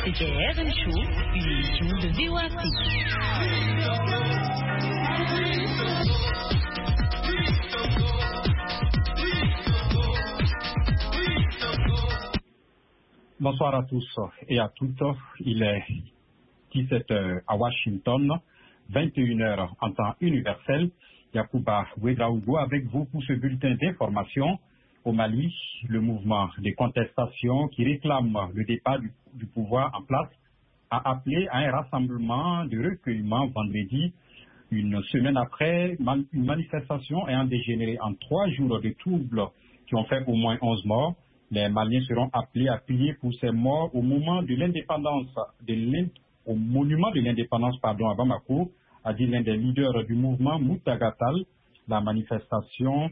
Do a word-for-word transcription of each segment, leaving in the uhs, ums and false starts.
C'était R M Show, une émission de V O A Bonsoir à tous et à toutes. Il est dix-sept heures à Washington, vingt et une heures en temps universel. Yacouba Ouedraogo avec vous pour ce bulletin d'information. Au Mali, le mouvement des contestations qui réclame le départ du, du pouvoir en place a appelé à un rassemblement de recueillement vendredi, une semaine après une manifestation ayant dégénéré en trois jours de troubles qui ont fait au moins onze morts. Les Maliens seront appelés à prier pour ces morts au moment de l'indépendance, de au monument de l'indépendance, pardon, à Bamako, a dit l'un des leaders du mouvement Moutagatal. La manifestation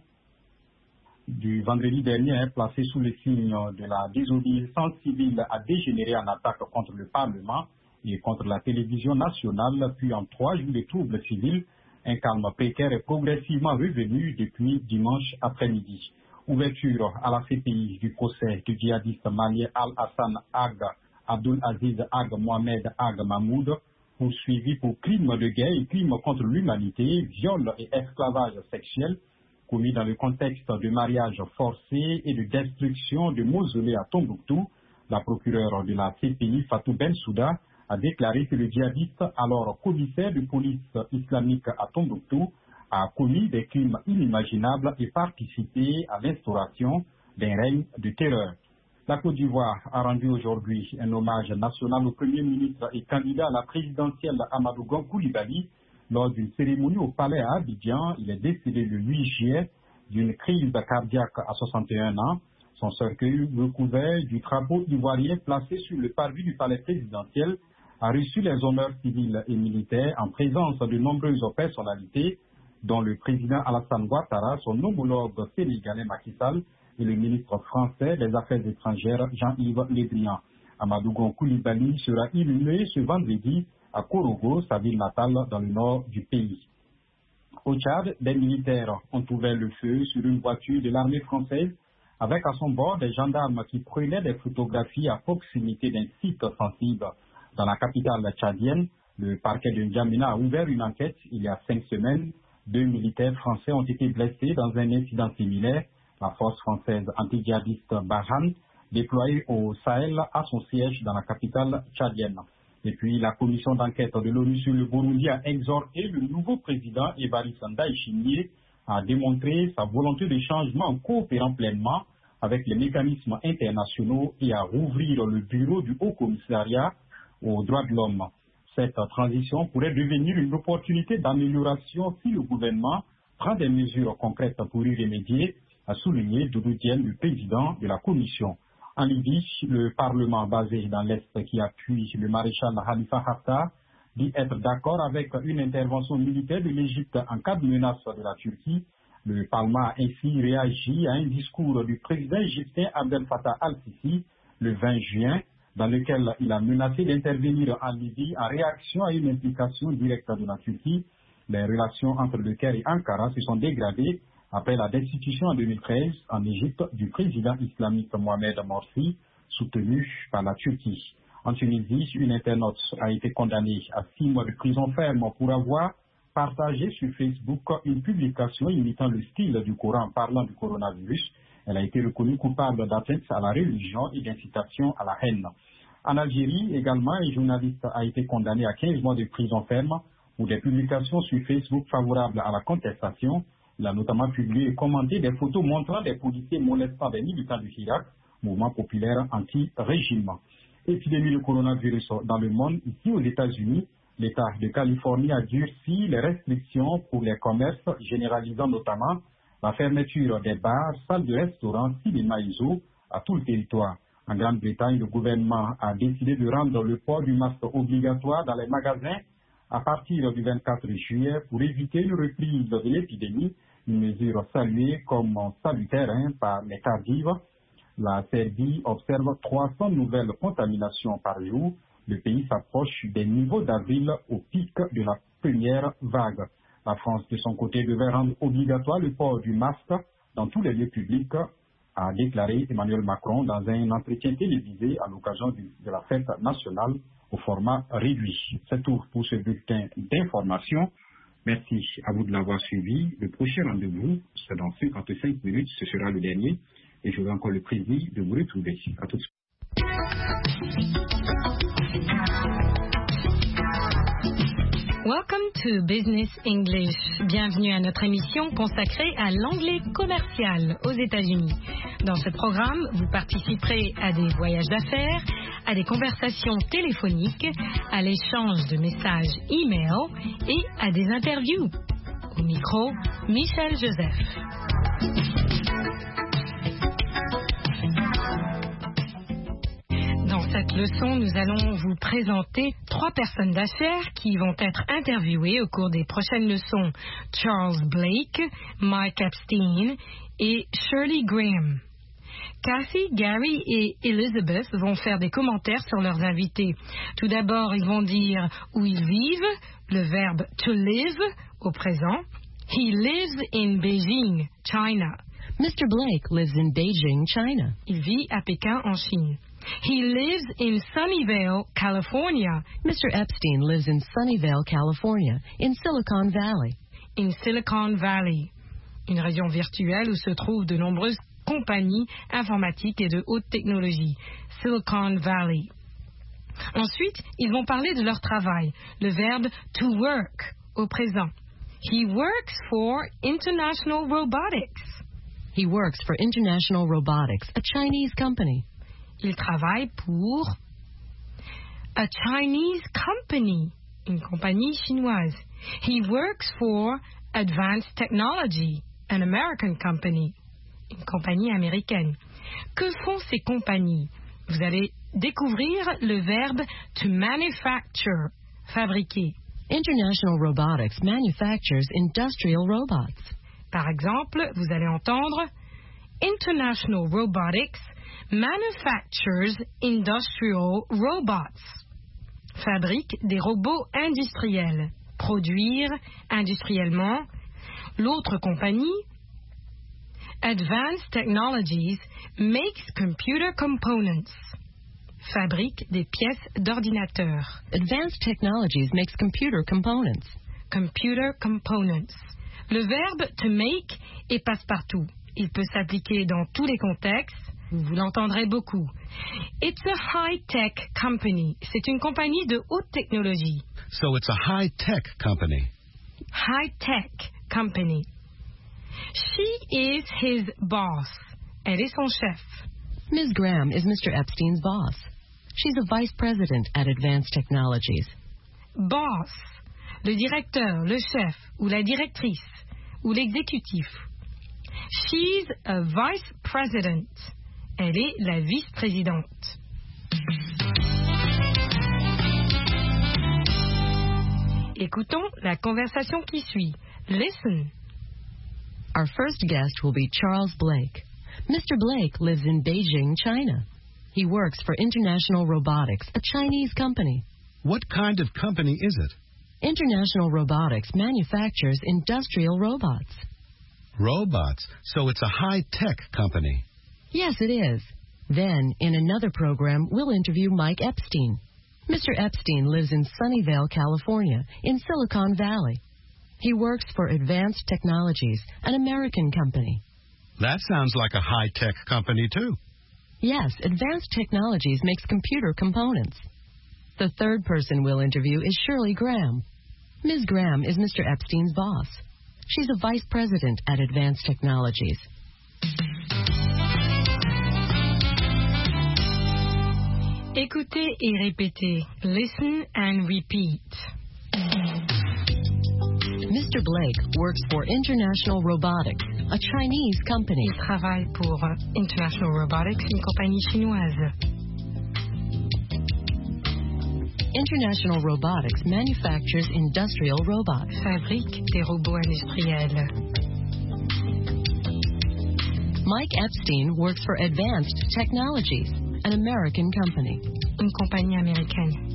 du vendredi dernier est placée sous le signe de la désobéissance civile a dégénéré en attaque contre le Parlement et contre la télévision nationale, puis en trois jours de troubles civils. Un calme précaire est progressivement revenu depuis dimanche après-midi. Ouverture à la C P I du procès du djihadiste malien Al-Hassan Ag Abdul Aziz Ag Mohamed Ag Mahmoud, poursuivi pour crimes de guerre et crimes contre l'humanité, viol et esclavage sexuel, commis dans le contexte de mariage forcé et de destruction de mausolées à Tombouctou. La procureure de la C P I, Fatou Bensouda, a déclaré que le djihadiste, alors commissaire de police islamique à Tombouctou, a commis des crimes inimaginables et participé à l'instauration d'un règne de terreur. La Côte d'Ivoire a rendu aujourd'hui un hommage national au Premier ministre et candidat à la présidentielle Amadou Gon Coulibaly lors d'une cérémonie au palais à Abidjan. Il est décédé le huit juillet d'une crise cardiaque à soixante et un ans. Son cercueil recouvert du drapeau ivoirien placé sur le parvis du palais présidentiel a reçu les honneurs civils et militaires en présence de nombreuses personnalités, dont le président Alassane Ouattara, son homologue sénégalais Macky Sall et le ministre français des Affaires étrangères Jean-Yves Le Drian. Amadou Gon Coulibaly sera inhumé ce vendredi à Korogo, sa ville natale dans le nord du pays. Au Tchad, des militaires ont ouvert le feu sur une voiture de l'armée française avec à son bord des gendarmes qui prenaient des photographies à proximité d'un site sensible. Dans la capitale tchadienne, le parquet de N'Djamena a ouvert une enquête il y a cinq semaines. Deux militaires français ont été blessés dans un incident similaire. La force française anti-djihadiste Barkhane, déployée au Sahel, a son siège dans la capitale tchadienne. Et puis, la commission d'enquête de l'ONU sur le Burundi a exhorté le nouveau président Evariste Ndayishimiye à démontrer sa volonté de changement en coopérant pleinement avec les mécanismes internationaux et à rouvrir le bureau du Haut Commissariat aux droits de l'homme. Cette transition pourrait devenir une opportunité d'amélioration si le gouvernement prend des mesures concrètes pour y remédier, a souligné Doudou Diène, le président de la commission. En Libye, le Parlement basé dans l'Est qui appuie le maréchal Khalifa Haftar dit être d'accord avec une intervention militaire de l'Égypte en cas de menace de la Turquie. Le Parlement a ainsi réagi à un discours du président égyptien Abdel Fattah al-Sisi le vingt juin, dans lequel il a menacé d'intervenir en Libye en réaction à une implication directe de la Turquie. Les relations entre le Caire et Ankara se sont dégradées après la destitution en deux mille treize en Égypte du président islamique Mohamed Morsi, soutenu par la Turquie. En Tunisie, une internaute a été condamnée à six mois de prison ferme pour avoir partagé sur Facebook une publication imitant le style du Coran parlant du coronavirus. Elle a été reconnue coupable d'atteinte à la religion et d'incitation à la haine. En Algérie, également, un journaliste a été condamné à quinze mois de prison ferme pour des publications sur Facebook favorables à la contestation. Il a notamment publié et commenté des photos montrant des policiers molestant des militants du Hirak, mouvement populaire anti-régime. Épidémie de coronavirus dans le monde. Ici aux États-Unis, l'État de Californie a durci les restrictions pour les commerces, généralisant notamment la fermeture des bars, salles de restaurants, cinémas et zoos à tout le territoire. En Grande-Bretagne, le gouvernement a décidé de rendre le port du masque obligatoire dans les magasins à partir du vingt-quatre juillet pour éviter une reprise de l'épidémie, une mesure saluée comme salutaire hein, par les tardives. La Serbie observe trois cents nouvelles contaminations par jour. Le pays s'approche des niveaux d'avril au pic de la première vague. La France, de son côté, devait rendre obligatoire le port du masque dans tous les lieux publics a déclaré Emmanuel Macron dans un entretien télévisé à l'occasion de la fête nationale au format réduit. C'est tout pour ce bulletin d'information. Merci à vous de l'avoir suivi. Le prochain rendez-vous, c'est dans cinquante-cinq minutes, ce sera le dernier. Et j'aurai encore le plaisir de vous retrouver. À tout de suite. Welcome to Business English. Bienvenue à notre émission consacrée à l'anglais commercial aux États-Unis. Dans ce programme, vous participerez à des voyages d'affaires, à des conversations téléphoniques, à l'échange de messages e-mail et à des interviews. Au micro, Michel Joseph. Dans cette leçon, nous allons vous présenter trois personnes d'affaires qui vont être interviewées au cours des prochaines leçons. Charles Blake, Mike Epstein et Shirley Graham. Kathy, Gary et Elizabeth vont faire des commentaires sur leurs invités. Tout d'abord, ils vont dire où ils vivent, le verbe to live au présent. He lives in Beijing, China. Mister Blake lives in Beijing, China. Il vit à Pékin, en Chine. He lives in Sunnyvale, California. Mister Epstein lives in Sunnyvale, California, in Silicon Valley. In Silicon Valley, une région virtuelle où se trouvent de nombreuses compagnies informatiques et de haute technologie. Silicon Valley. Ensuite, ils vont parler de leur travail, le verbe to work au présent. He works for International Robotics. He works for International Robotics, a Chinese company. Il travaille pour a Chinese company, une compagnie chinoise. He works for Advanced Technology, an American company, une compagnie américaine. Que font ces compagnies? Vous allez découvrir le verbe to manufacture, fabriquer. International Robotics manufactures industrial robots. Par exemple, vous allez entendre International Robotics manufactures industrial robots. Fabrique des robots industriels. Produire industriellement. L'autre compagnie, Advanced Technologies, makes computer components. Fabrique des pièces d'ordinateur. Advanced Technologies makes computer components. Computer components. Le verbe to make est passe-partout. Il peut s'appliquer dans tous les contextes. Vous l'entendrez beaucoup. It's a high-tech company. C'est une compagnie de haute technologie. So it's a high-tech company. High-tech company. She is his boss. Elle est son chef. Miz Graham is Mister Epstein's boss. She's a vice president at Advanced Technologies. Boss, le directeur, le chef, ou la directrice, ou l'exécutif. She's a vice president. Elle est la vice-présidente. Écoutons la conversation qui suit. Listen. Our first guest will be Charles Blake. Mister Blake lives in Beijing, China. He works for International Robotics, a Chinese company. What kind of company is it? International Robotics manufactures industrial robots. Robots, so it's a high-tech company. Yes, it is. Then, in another program, we'll interview Mike Epstein. Mister Epstein lives in Sunnyvale, California, in Silicon Valley. He works for Advanced Technologies, an American company. That sounds like a high-tech company, too. Yes, Advanced Technologies makes computer components. The third person we'll interview is Shirley Graham. Miz Graham is Mister Epstein's boss. She's a vice president at Advanced Technologies. Écoutez et répétez. Listen and repeat. Mister Blake works for International Robotics, a Chinese company. Il travaille pour International Robotics, une compagnie chinoise. International Robotics manufactures industrial robots. Fabrique des robots industriels. Mike Epstein works for Advanced Technologies, an American company. Une compagnie américaine.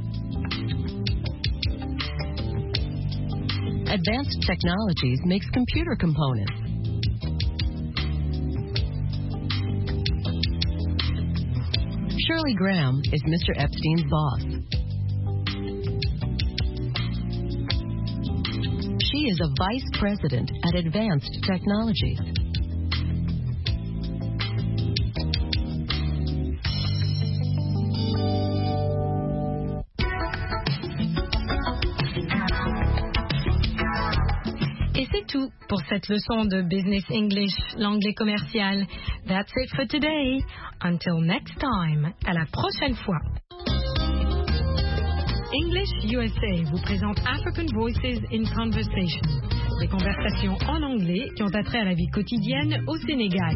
Advanced Technologies makes computer components. Shirley Graham is Mister Epstein's boss. She is a vice president at Advanced Technologies. Et c'est tout pour cette leçon de Business English, l'anglais commercial. That's it for today. Until next time. À la prochaine fois. English U S A vous présente African Voices in Conversation. Des conversations en anglais qui ont attrait à la vie quotidienne au Sénégal.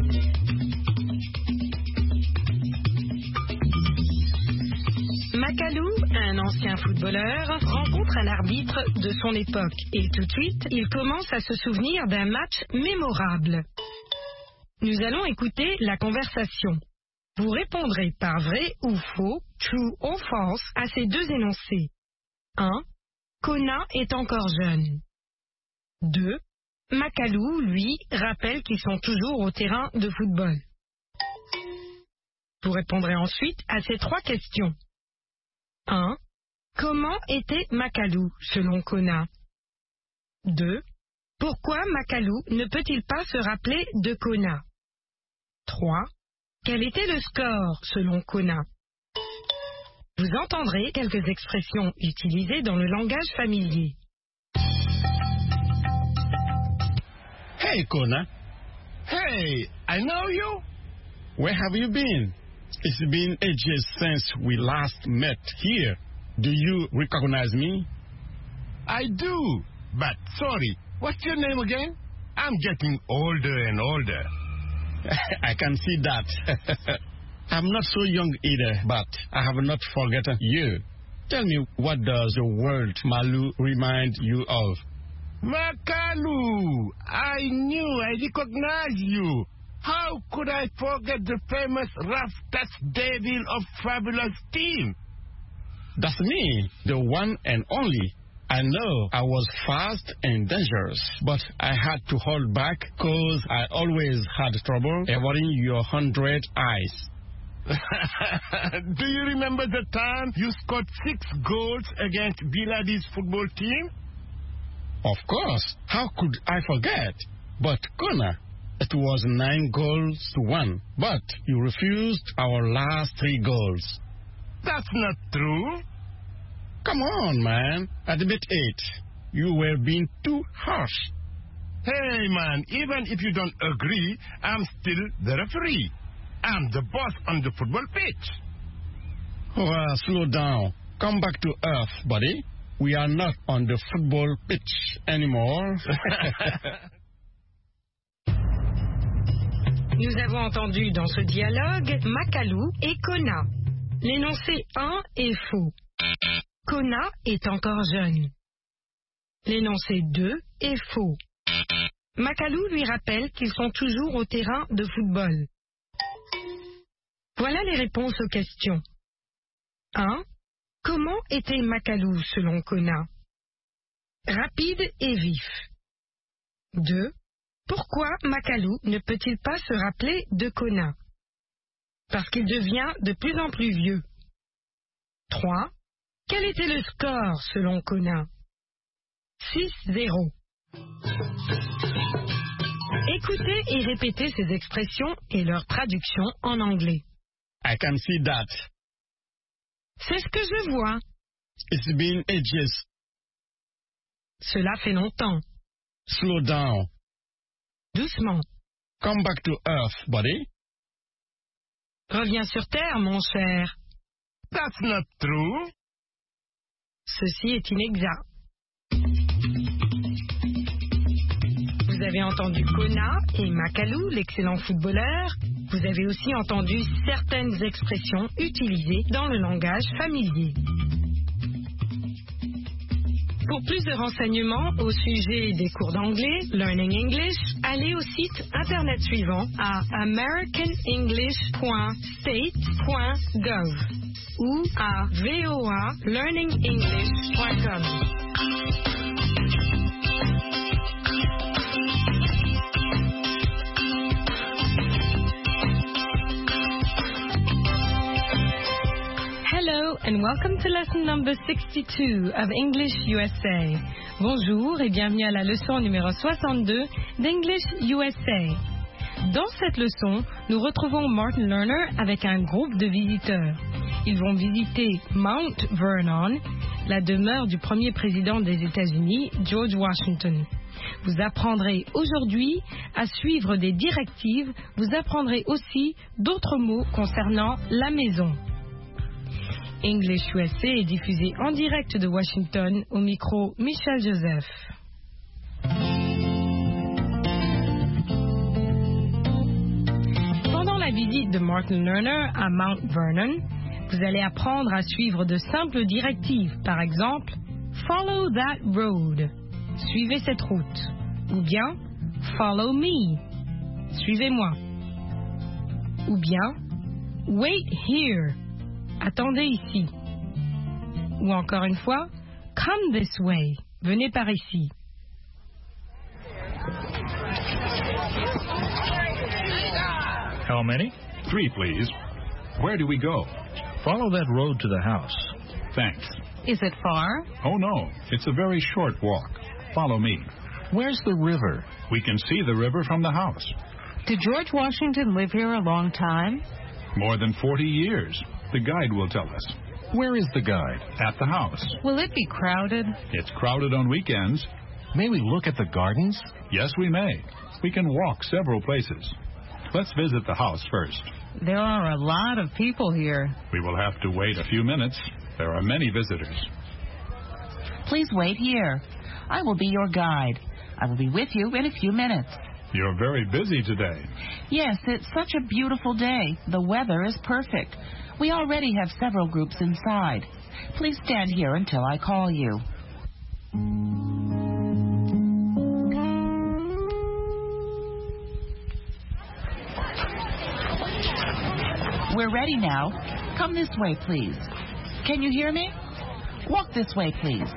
Makalou, un ancien footballeur, rencontre un arbitre de son époque et tout de suite, il commence à se souvenir d'un match mémorable. Nous allons écouter la conversation. Vous répondrez par vrai ou faux, true ou false, à ces deux énoncés. un. Kona est encore jeune. deux. Makalou, lui, rappelle qu'ils sont toujours au terrain de football. Vous répondrez ensuite à ces trois questions. un. Comment était Makalou, selon Kona? deux. Pourquoi Makalou ne peut-il pas se rappeler de Kona? trois. Quel était le score, selon Kona? Vous entendrez quelques expressions utilisées dans le langage familier. Hey, Kona. Hey, I know you. Where have you been? It's been ages since we last met here. Do you recognize me? I do, but sorry, what's your name again? I'm getting older and older. I can see that. I'm not so young either, but I have not forgotten you. Tell me, what does the word Malu remind you of? Makalu! I knew I recognized you. How could I forget the famous rough touch devil of Fabulous Team? That's me, the one and only. I know I was fast and dangerous, but I had to hold back because I always had trouble avoiding your hundred eyes. Do you remember the time you scored six goals against Biladi's football team? Of course. How could I forget? But, Kona, it was nine goals to one, but you refused our last three goals. That's not true. Come on, man. Admit it. You were being too harsh. Hey, man, even if you don't agree, I'm still the referee. I'm the boss on the football pitch. Well, slow down. Come back to earth, buddy. We are not on the football pitch anymore. Nous avons entendu dans ce dialogue Makalou et Kona. L'énoncé un est faux. Kona est encore jeune. L'énoncé deux est faux. Makalou lui rappelle qu'ils sont toujours au terrain de football. Voilà les réponses aux questions. un. Comment était Makalou selon Kona? Rapide et vif. deux. Pourquoi Makalou ne peut-il pas se rappeler de Kona? Parce qu'il devient de plus en plus vieux. trois. Quel était le score selon Kona? six zéro. Écoutez et répétez ces expressions et leur traduction en anglais. I can see that. C'est ce que je vois. It's been ages. Cela fait longtemps. Slow down. Doucement. Come back to earth, buddy. Reviens sur terre, mon cher. That's not true. Ceci est inexact. Vous avez entendu Kona et Makalou, l'excellent footballeur. Vous avez aussi entendu certaines expressions utilisées dans le langage familier. Pour plus de renseignements au sujet des cours d'anglais, Learning English, allez au site internet suivant à american english point state point gov ou à voa learning english point com. and welcome to lesson number sixty-two of English U S A. Bonjour et bienvenue à la leçon numéro soixante-deux d'English U S A. Dans cette leçon, nous retrouvons Martin Lerner avec un groupe de visiteurs. Ils vont visiter Mount Vernon, la demeure du premier président des États-Unis, George Washington. Vous apprendrez aujourd'hui à suivre des directives. Vous apprendrez aussi d'autres mots concernant la maison. English U S A est diffusé en direct de Washington, au micro Michel Joseph. Pendant la visite de Martin Lerner à Mount Vernon, vous allez apprendre à suivre de simples directives. Par exemple, follow that road. Suivez cette route. Ou bien, follow me. Suivez-moi. Ou bien, wait here. Attendez ici. Ou encore une fois, come this way. Venez par ici. How many? Three, please. Where do we go? Follow that road to the house. Thanks. Is it far? Oh, no. It's a very short walk. Follow me. Where's the river? We can see the river from the house. Did George Washington live here a long time? More than forty years. The guide will tell us. Where is the guide? At the house. Will it be crowded? It's crowded on weekends. May we look at the gardens? Yes, we may. We can walk several places. Let's visit the house first. There are a lot of people here. We will have to wait a few minutes. There are many visitors. Please wait here. I will be your guide. I will be with you in a few minutes. You're very busy today. Yes, it's such a beautiful day. The weather is perfect. We already have several groups inside. Please stand here until I call you. We're ready now. Come this way, please. Can you hear me? Walk this way, please.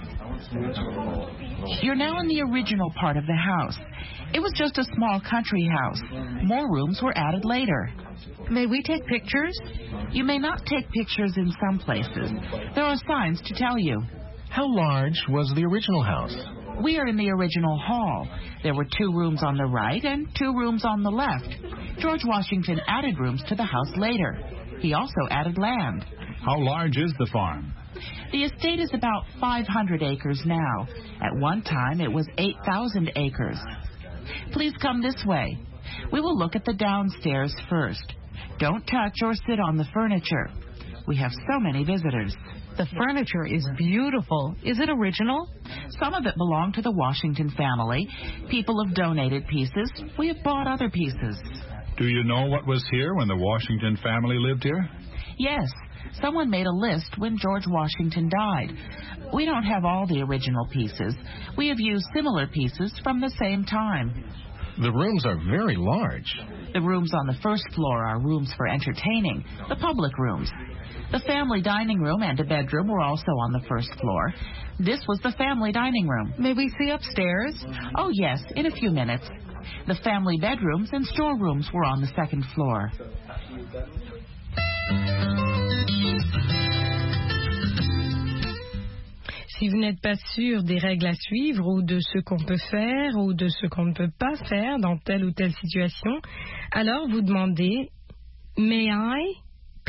You're now in the original part of the house. It was just a small country house. More rooms were added later. May we take pictures? You may not take pictures in some places. There are signs to tell you. How large was the original house? We are in the original hall. There were two rooms on the right and two rooms on the left. George Washington added rooms to the house later. He also added land. How large is the farm? The estate is about five hundred acres now. At one time, it was eight thousand acres. Please come this way. We will look at the downstairs first. Don't touch or sit on the furniture. We have so many visitors. The furniture is beautiful. Is it original? Some of it belonged to the Washington family. People have donated pieces. We have bought other pieces. Do you know what was here when the Washington family lived here? Yes. Someone made a list when George Washington died. We don't have all the original pieces. We have used similar pieces from the same time. The rooms are very large. The rooms on the first floor are rooms for entertaining, the public rooms. The family dining room and a bedroom were also on the first floor. This was the family dining room. May we see upstairs? Oh, yes, in a few minutes. The family bedrooms and storerooms were on the second floor. Si vous n'êtes pas sûr des règles à suivre ou de ce qu'on peut faire ou de ce qu'on ne peut pas faire dans telle ou telle situation, alors vous demandez « May I ?» Puis-je ?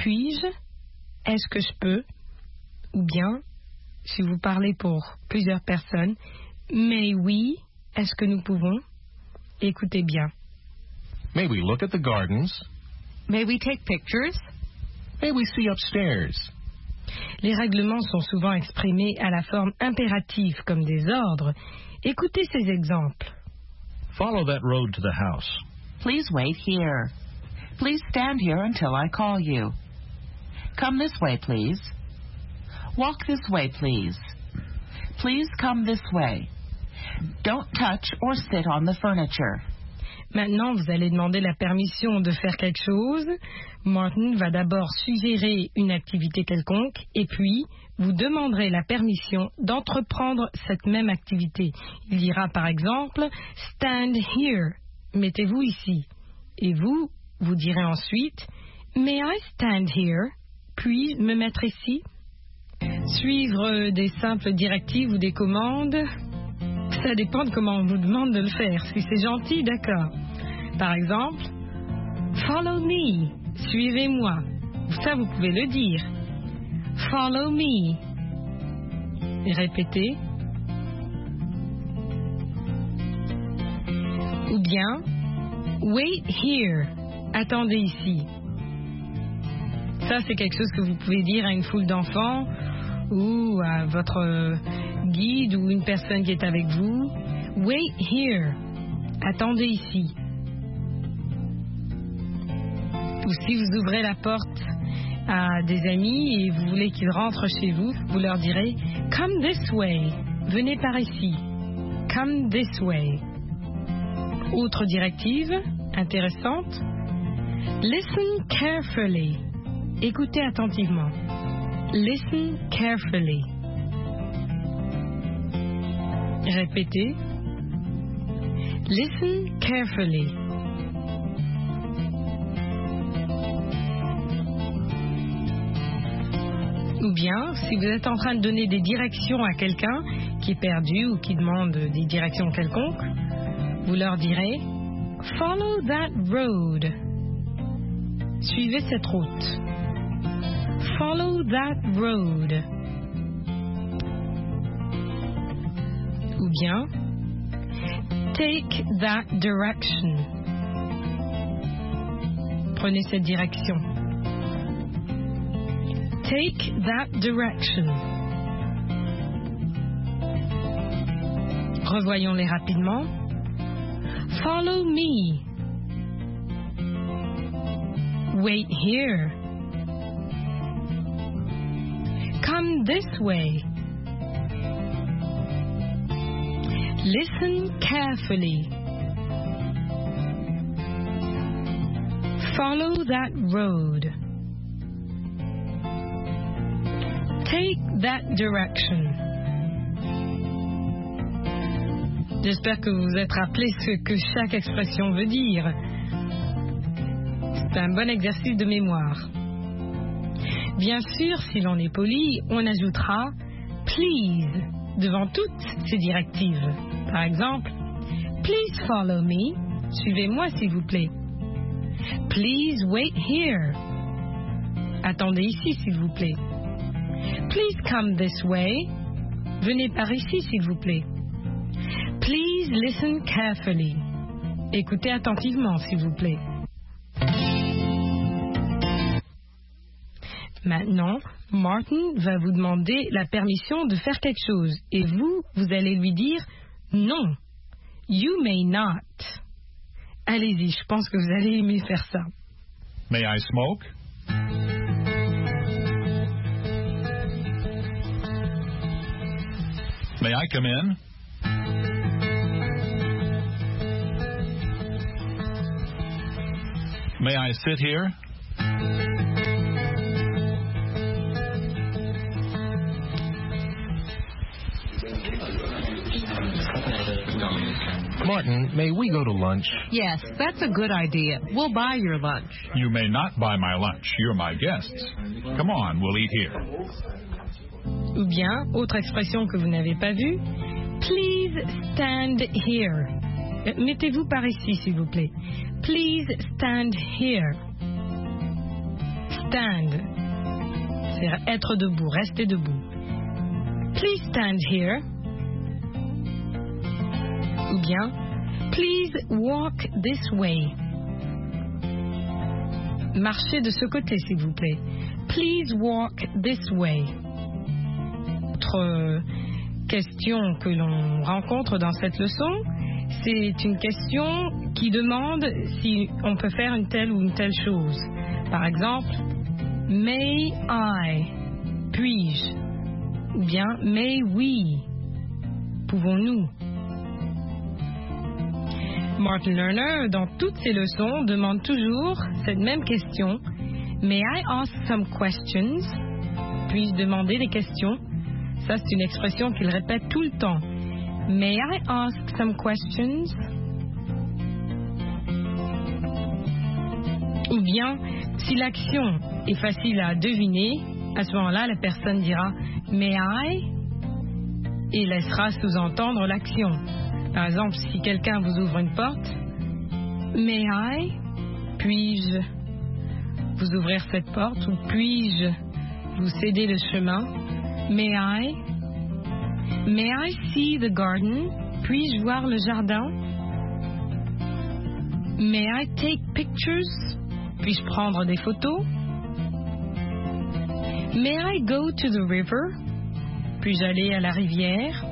Est-ce que je peux ? Ou bien, si vous parlez pour plusieurs personnes, « May we ?» Est-ce que nous pouvons ? Écoutez bien. May we look at the gardens? May we take pictures? May we see upstairs? Les règlements sont souvent exprimés à la forme impérative comme des ordres. Écoutez ces exemples. Follow that road to the house. Please wait here. Please stand here until I call you. Come this way, please. Walk this way, please. Please come this way. Don't touch or sit on the furniture. Maintenant, vous allez demander la permission de faire quelque chose. Martin va d'abord suggérer une activité quelconque et puis vous demanderez la permission d'entreprendre cette même activité. Il dira par exemple « Stand here », mettez-vous ici. Et vous, vous direz ensuite « May I stand here ?» Puis me mettre ici. Suivre des simples directives ou des commandes, ça dépend de comment on vous demande de le faire. Si c'est gentil, d'accord. Par exemple, follow me, suivez-moi. Ça, vous pouvez le dire. Follow me. Et répétez. Ou bien, wait here, attendez ici. Ça, c'est quelque chose que vous pouvez dire à une foule d'enfants ou à votre guide ou une personne qui est avec vous. Wait here, attendez ici. Ou si vous ouvrez la porte à des amis et vous voulez qu'ils rentrent chez vous, vous leur direz « Come this way », venez par ici. « Come this way ». Autre directive intéressante, « Listen carefully », écoutez attentivement. « Listen carefully ». Répétez, « Listen carefully ». Ou bien, si vous êtes en train de donner des directions à quelqu'un qui est perdu ou qui demande des directions quelconques, vous leur direz « Follow that road ». Suivez cette route. « Follow that road ». Ou bien « Take that direction ». Prenez cette direction. Take that direction. Revoyons-les rapidement. Follow me. Wait here. Come this way. Listen carefully. Follow that road. Take that direction. J'espère que vous vous êtes rappelé ce que chaque expression veut dire. C'est un bon exercice de mémoire. Bien sûr, si l'on est poli, on ajoutera please devant toutes ces directives. Par exemple, please follow me. Suivez-moi s'il vous plaît. Please wait here. Attendez ici s'il vous plaît. Please come this way. Venez par ici, s'il vous plaît. Please listen carefully. Écoutez attentivement, s'il vous plaît. Maintenant, Martin va vous demander la permission de faire quelque chose. Et vous, vous allez lui dire non. You may not. Allez-y, je pense que vous allez aimer faire ça. May I smoke? May I come in? May I sit here? Martin, may we go to lunch? Yes, that's a good idea. We'll buy your lunch. You may not buy my lunch. You're my guests. Come on, we'll eat here. Ou bien, autre expression que vous n'avez pas vue, please stand here. Mettez-vous par ici, s'il vous plaît. Please stand here. Stand, c'est être debout, rester debout. Please stand here. Ou bien, please walk this way. Marchez de ce côté, s'il vous plaît. Please walk this way. Autre question que l'on rencontre dans cette leçon, c'est une question qui demande si on peut faire une telle ou une telle chose. Par exemple, may I, puis-je, ou bien may we, pouvons-nous. Martin Lerner, dans toutes ses leçons, demande toujours cette même question. May I ask some questions? Puis-je demander des questions? Ça, c'est une expression qu'il répète tout le temps. May I ask some questions? Ou bien, si l'action est facile à deviner, À ce moment-là, la personne dira « May I ?» et laissera sous-entendre l'action. Par exemple, si quelqu'un vous ouvre une porte, « May I ?» Puis-je vous ouvrir cette porte ou puis-je vous céder le chemin? May I? May I see the garden? Puis-je voir le jardin? May I take pictures? Puis-je prendre des photos? May I go to the river? Puis-je aller à la rivière?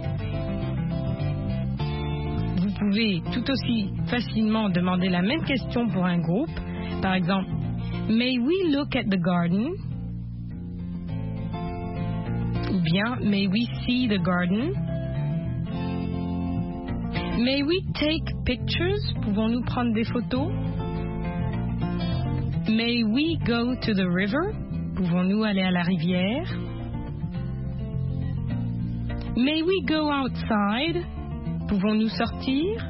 Vous pouvez tout aussi facilement demander la même question pour un groupe. Par exemple, May we look at the garden? Ou bien, May we see the garden? May we take pictures? Pouvons-nous prendre des photos? May we go to the river? Pouvons-nous aller à la rivière? May we go outside? Pouvons-nous sortir?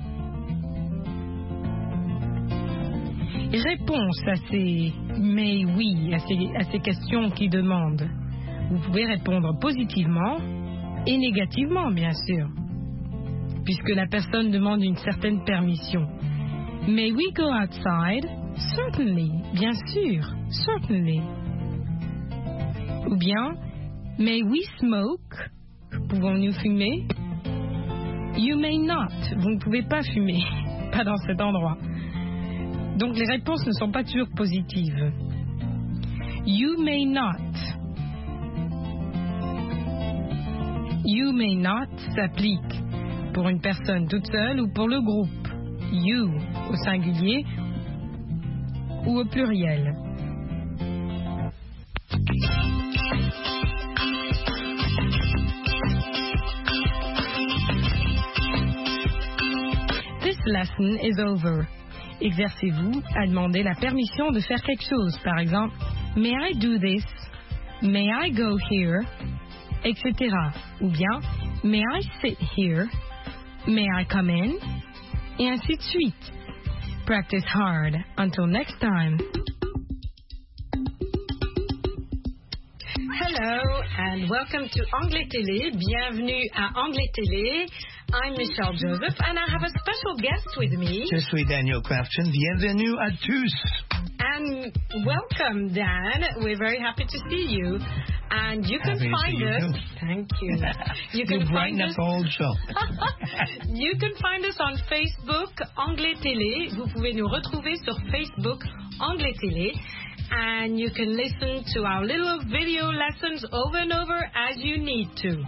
Réponse à ces mais oui, à ces, à ces questions qui demandent. Vous pouvez répondre positivement et négativement, bien sûr, puisque la personne demande une certaine permission. May we go outside? Certainly, bien sûr, certainly. Ou bien, may we smoke? Pouvons-nous fumer? You may not. Vous ne pouvez pas fumer, pas dans cet endroit. Donc les réponses ne sont pas toujours positives. You may not. You may not s'applique pour une personne toute seule ou pour le groupe. You au singulier ou au pluriel. This lesson is over. Exercez-vous à demander la permission de faire quelque chose. Par exemple, May I do this? May I go here? Etc. Ou bien, May I sit here? May I come in? Et ainsi de suite. Practice hard. Until next time. Hello and welcome to Anglais Télé. Bienvenue à Anglais Télé. I'm Michelle Joseph, and I have a special guest with me. Je suis Daniel Crafton. Bienvenue à tous. And welcome, Dan. We're very happy to see you. And you can happy find us. You Thank you. You can you find brighten us. up the whole show. You can find us on Facebook, Anglais Télé. Vous pouvez nous retrouver sur Facebook, Anglais Télé. And you can listen to our little video lessons over and over as you need to.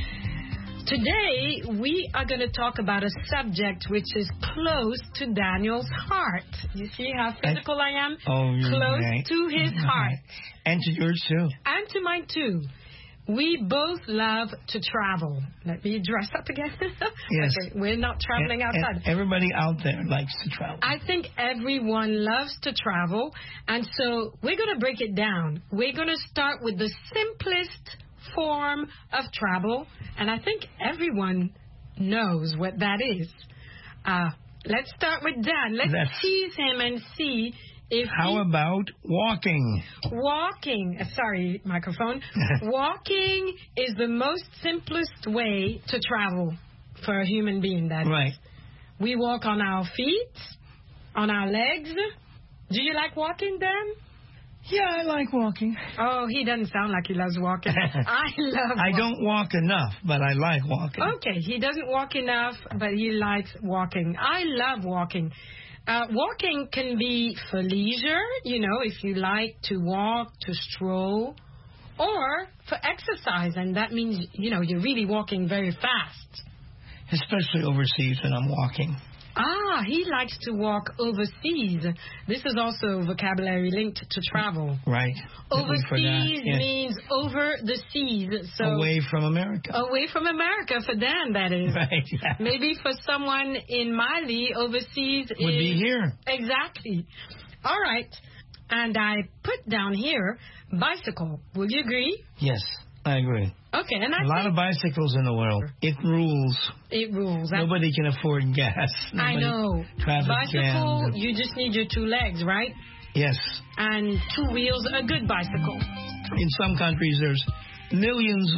Today, we are going to talk about a subject which is close to Daniel's heart. You see how physical I, I am? Oh, close right. to his heart. And to yours, too. And to mine, too. We both love to travel. Let me dress up again. Yes. Okay, we're not traveling and, outside. And everybody out there likes to travel. I think everyone loves to travel. And so we're going to break it down. We're going to start with the simplest form of travel, and I think everyone knows what that is. Uh, let's start with Dan. Let's, let's tease him and see if How he, about walking? Walking. Uh, sorry, microphone. Walking is the most simplest way to travel for a human being. That right. Is. We walk on our feet, on our legs. Do you like walking, Dan? Yeah, I like walking. Oh, he doesn't sound like he loves walking. I love I walking. don't walk enough, but I like walking. Okay, he doesn't walk enough, but he likes walking. I love walking. Uh, walking can be for leisure, you know, if you like to walk, to stroll, or for exercise, and that means, you know, you're really walking very fast. Especially overseas when I'm walking. Ah, he likes to walk overseas. This is also vocabulary linked to travel. Right. Overseas yes. means over the seas. So away from America. Away from America, for Dan, that is. Right, yeah. Maybe for someone in Mali, overseas would is... be here. Exactly. All right. And I put down here, bicycle. Will you agree? Yes, I agree. Okay, and I a lot of bicycles in the world. It rules. It rules. Nobody can afford gas. Nobody I know. Bicycle, jam. you just need your two legs, right? Yes. And two wheels, a good bicycle. in some countries there's millions